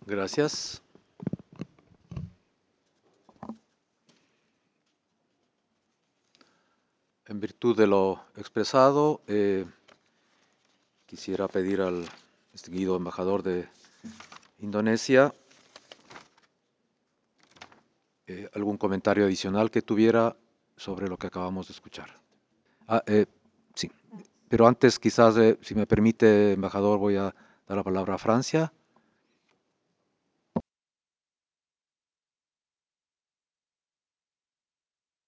Gracias. En virtud de lo expresado, quisiera pedir al distinguido embajador de Indonesia algún comentario adicional que tuviera sobre lo que acabamos de escuchar. Ah, sí, pero antes quizás, si me permite, embajador, voy a dar la palabra a Francia